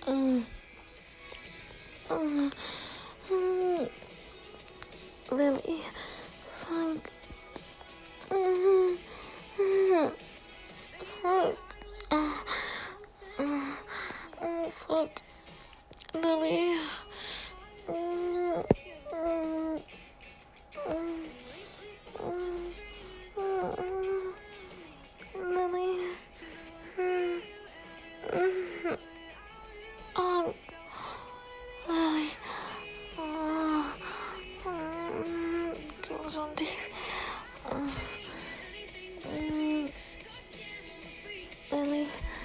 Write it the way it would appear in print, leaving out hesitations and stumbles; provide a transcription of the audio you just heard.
Mm, mm, mm. Lily, fuck. Mm, mm, fuck. Fuck. Lily. Mm, mm, mm, Lily. Mm, oh, Lily. Kill something. Lily.